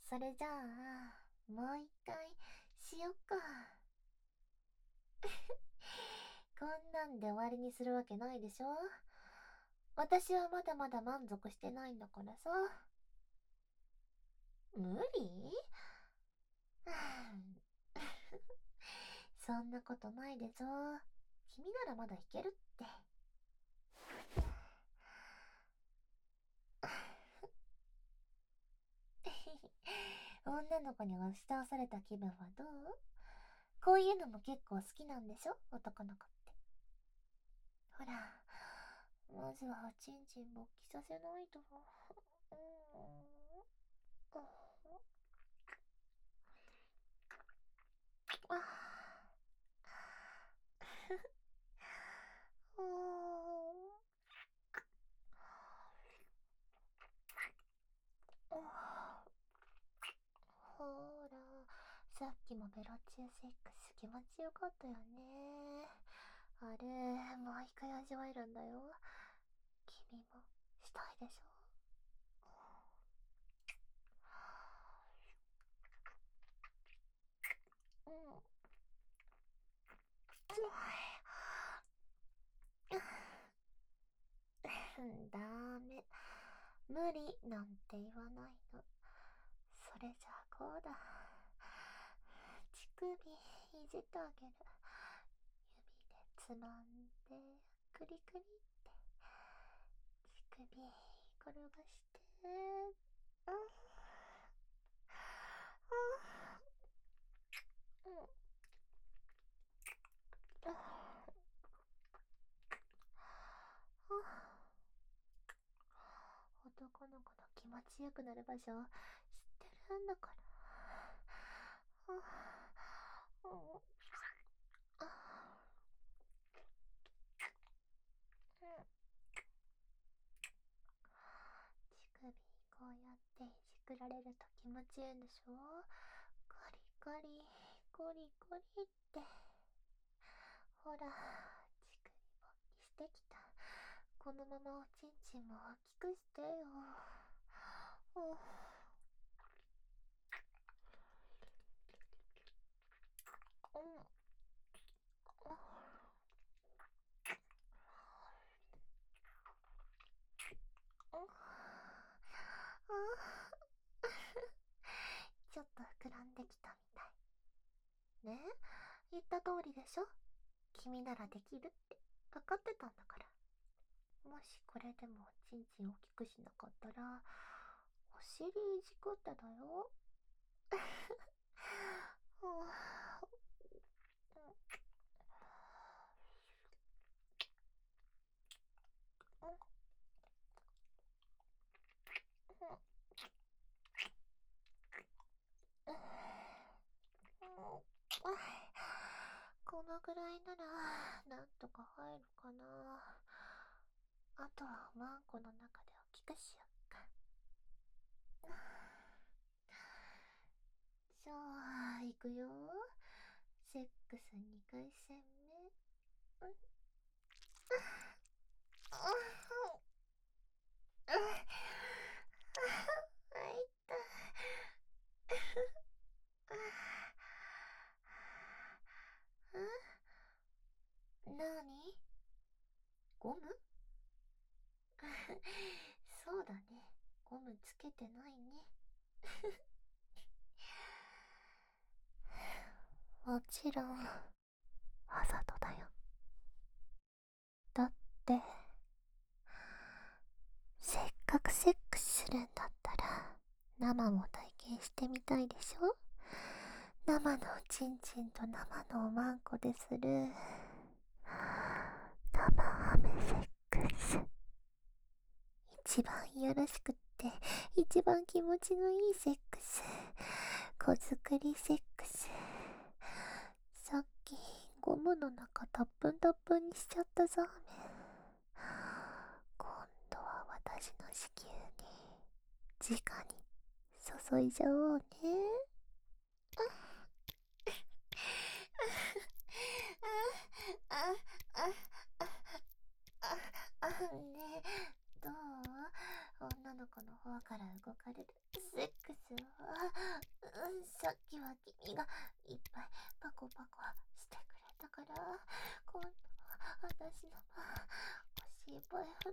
それじゃあ、もう一回しよっか。こんなんで終わりにするわけないでしょ。私はまだまだ満足してないんだからさ。無理。そんなことないでしょ。君ならまだいけるって。女の子に押し倒された気分はどう？こういうのも結構好きなんでしょ、男の子って。ほら、まずはチンチン勃起させないと。うん。あほら、さっきもベロチューセックス気持ちよかったよね。あれ、もう一回味わえるんだよ。君もしたいでしょ？うん。ダメ。無理なんて言わないの。それじゃあこうだ。乳首いじってあげる。指でつまんで、クリクリって。乳首転がして。うん。うん。うん。男の子の気持ちよくなる場所知ってるんだから。うん。乳首こうやっていじくられると気持ちいいんでしょ？コリコリコリコリって。ほら、乳首勃起してきた。このままおちんちんも大きくしてよ。うん。うん。ちょっと膨らんできたみたい。ね、言った通りでしょ。君ならできるって分かってたんだから。もしこれでもチンチン大きくしなかったら、お尻いじくってだよ。このぐらいならなんとか入るかな。あとはマンコの中で大きくしよっか。じゃあ行くよ。セックス2回戦目。うん。あいた。なに？ゴム？そうだね。ゴムつけてないね。もちろん、わざとだよ。だって、せっかくセックスするんだったら、生も体験してみたいでしょ？生のおちんちんと生のおまんこでする、生ハムセックス。一番いやらしくって、一番気持ちのいいセックス。子作りセックス。さっき、ゴムの中たっぷんたっぷんにしちゃったザーメン。今度は私の子宮に、直に注いじゃおうね。あ、あ、あ、あ、あ、ねえ、どう？女の子の方から動かれるセックスは、さっきは君がいっぱいパコパコしてくれたから、今度は私のおしっぱい振って、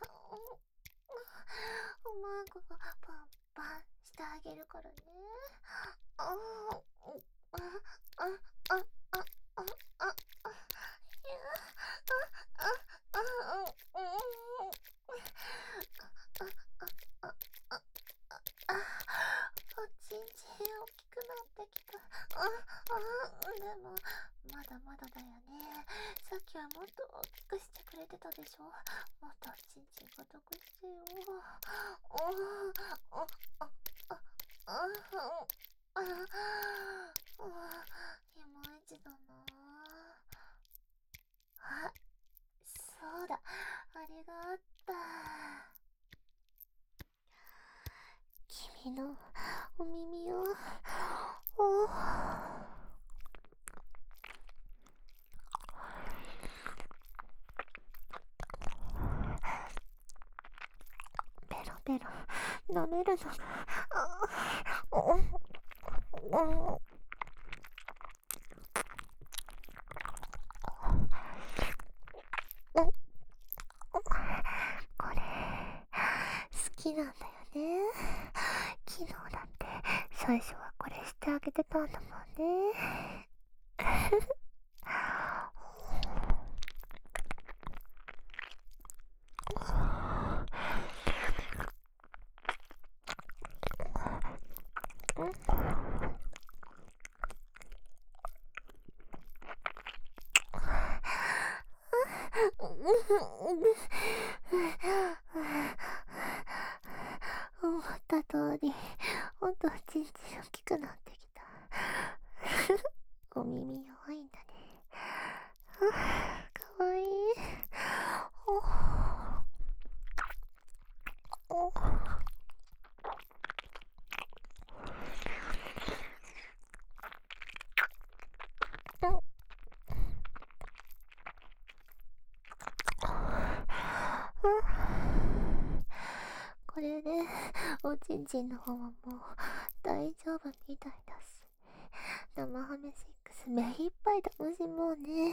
おまんこがパンパンしてあげるからね。ちんちん大きくなってきた。でもまだまだだよね。さっきはもっと大きくしてくれてたでしょ。もっとちんちんごとくしてよ。いまいちだな。あ、そうだ、あれがあった。君のお耳を、ペロペロ舐めるのが、これ好きなんだよね。昨日だって最初はこれしてあげてたんだもんね。思った通り、ほんとちんちん大きくなってきた。お耳弱いんだね。かわいい。これでおちんちんの方はもう大丈夫みたいだし、生ハメ6目いっぱい楽しもうね。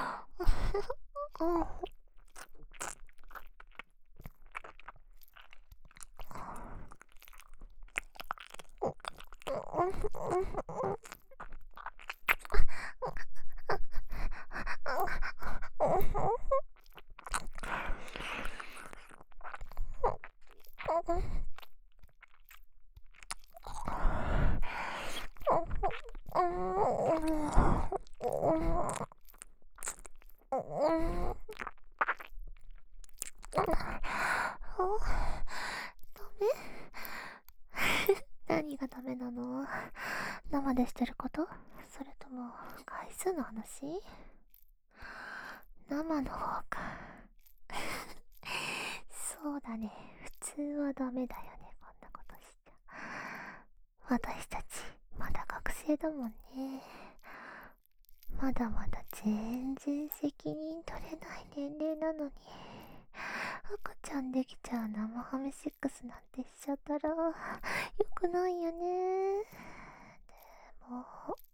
何がダメなの？生でしてること？それとも回数の話？生の方か。そうだね、普通はダメだよね、こんなことしちゃ。私たちまだ学生だもんね。まだまだ全然責任取れない年齢なのに、赤ちゃんできちゃう生ハメ6なんてしちゃったらよくないよね。でも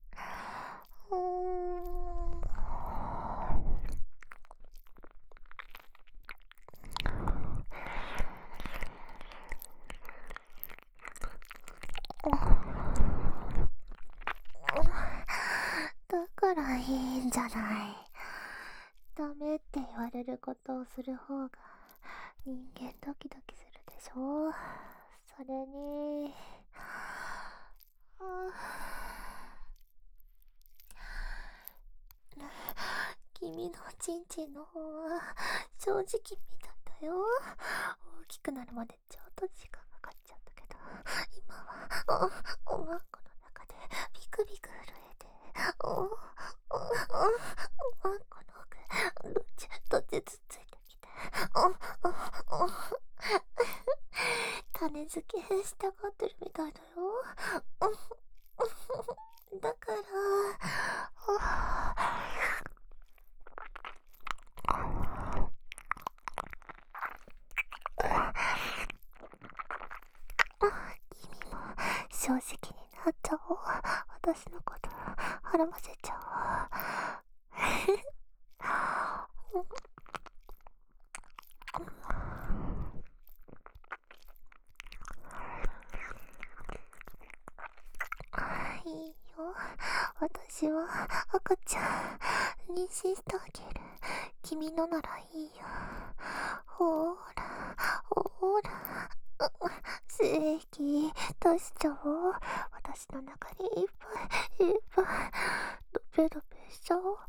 だからいいんじゃない。ダメって言われることをする方が人間ドキドキするでしょ。それに君のちんちんの方は正直みたいだよ。大きくなるまでちょっと時間かかっちゃったけど、今はおまんこの中でビクビク震えて、おまんこの奥どっちつっついてきて、種付けしたがってるみたいだよ。だから君も正直になっちゃおう。私のこと孕ませちゃおう。いいよ。私は赤ちゃん妊娠してあげる。君のならいいよ。ほーらほーら、精液出しちゃおう。私の中にいっぱいいっぱいドペドペしちゃおう。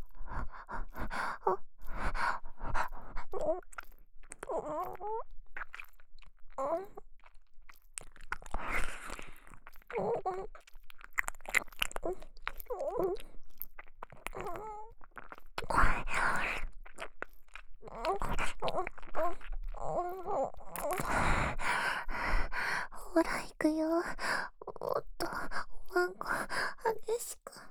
ほら行くよ。もっとおまんこ激しく。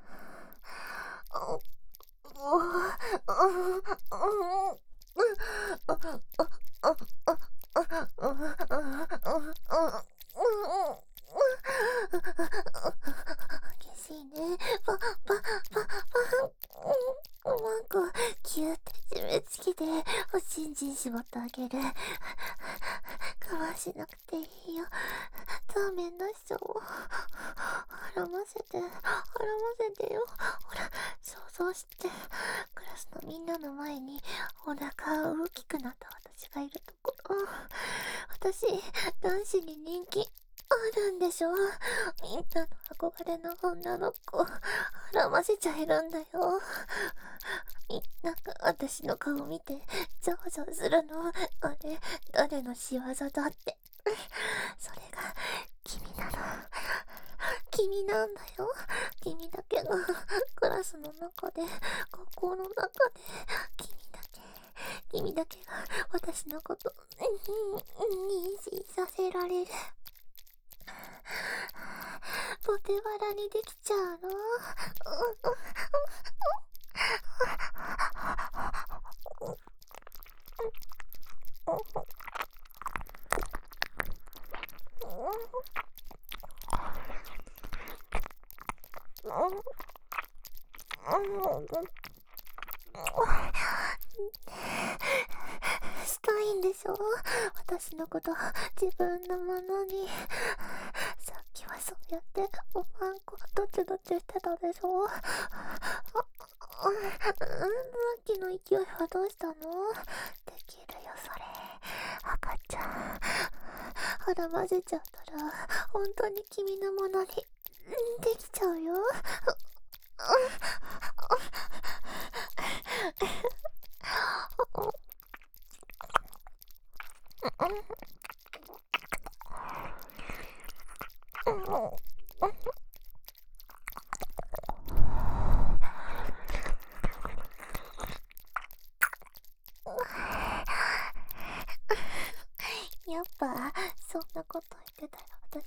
激しいね。パパパパおまんこキューって締め付けておちんちん絞ってあげる。かわしなくていいよ。ザーメン出しちゃおう。絡ませてよ。ほら、想像して。クラスのみんなの前にお腹が大きくなった私がいるところ。私、男子に人気あるんでしょ。みんなの憧れの女の子、絡ませちゃえるんだよ。みんなが私の顔見て、ざわざわするの。あれ、誰の仕業だって。それが、君なの。君なんだよ。君だけが、クラスの中で、学校の中で、君だけが、私のこと、妊娠させられる。ポテバラにできちゃうの。したいんでしょ。私のこと自分のものに。さっきはそうやっておまんこどっちしてたでしょ。さっきの勢いはどうしたの。できるよそれ。赤ちゃん腹混ぜちゃったら本当に君のものにできちゃうよ。やっぱそんなこと言ってたら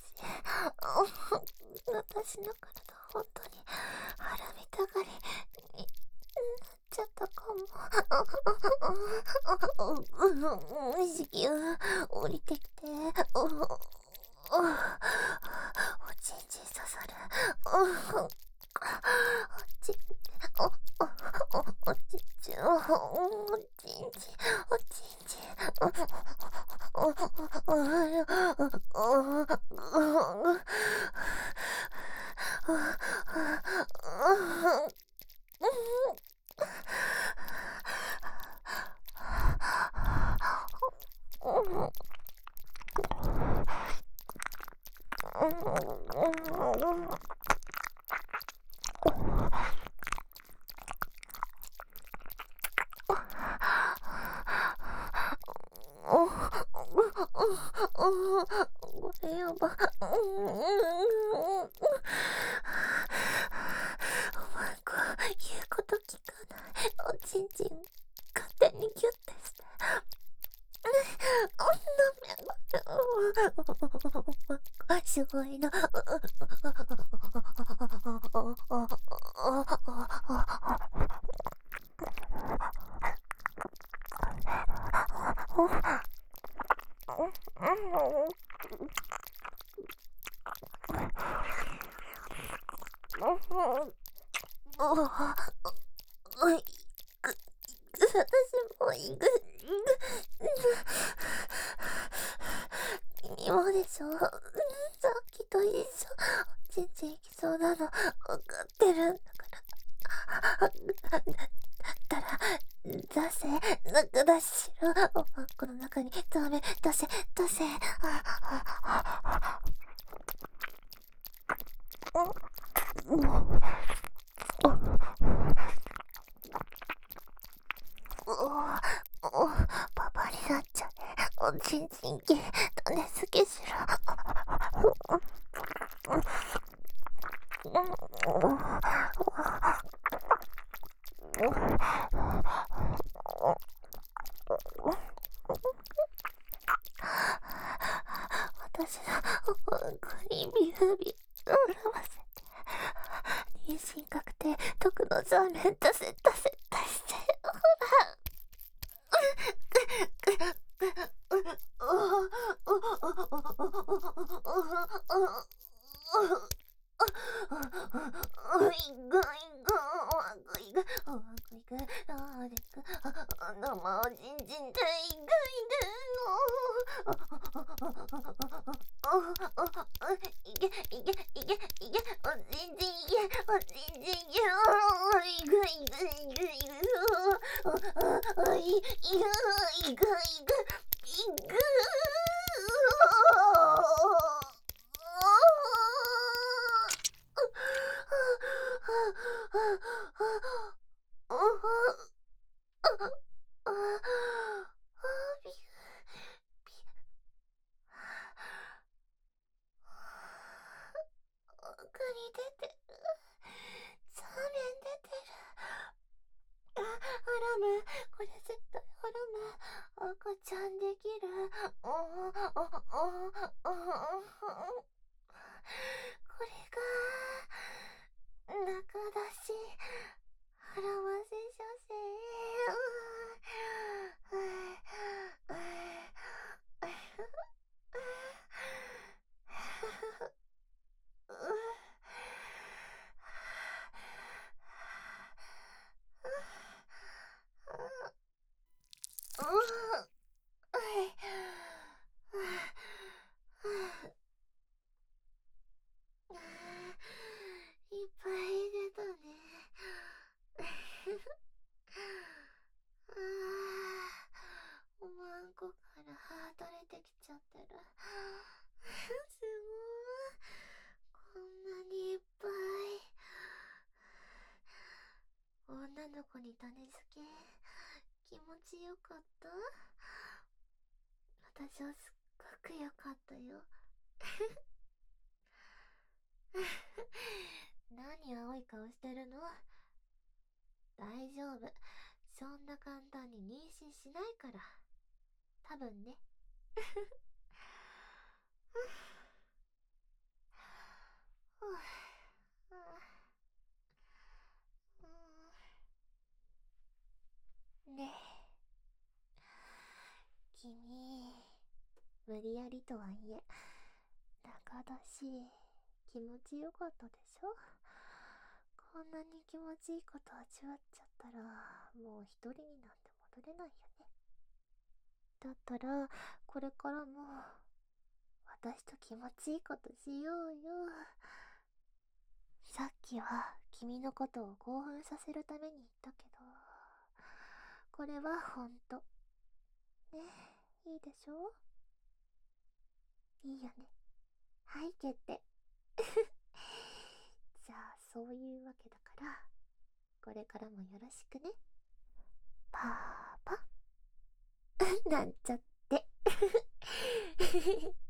私の体本当に腹見たがりになっちゃったかも。子宮降りてきておちんちん刺さる。おちんちんおちんちんこれやば。おまんこ言うこと聞かない。おちんちん勝手にギュッてして。すごいな。 私も行く。君もでしょ。さっきと一緒。全然行きそうなの分かってるんだから。だったら出せ。中出ししろ。おパン粉の中にダメ。出せ。パパになっちゃう。おちんちん系種付けしろ。私のおパン粉にビュービュー笑わせて、妊娠確定、毒のザーメン出せ。奥に出てる。ザーメン出てる。ハラム、これ絶対ハラム。赤ちゃんできる。これが中出し払わせ処世。いっぱい出たね。おまんこから取れてきちゃってる。すごい。こんなにいっぱい。女の子に種付け気持ちよかった？私はすっごくよかったよ。何青い顔してるの？大丈夫。そんな簡単に妊娠しないから。多分ね。ねえ、君、無理やりとはいえ、中だし、気持ちよかったでしょ？こんなに気持ちいいこと味わっちゃったら、もう一人になんて戻れないよね。だったら、これからも、私と気持ちいいことしようよ。さっきは君のことを興奮させるために言ったけど、これはほんと。ね、いいでしょ？いいよね。はい、決定。じゃあ、そういうわけだから、これからもよろしくね。パーパ。なんちゃって。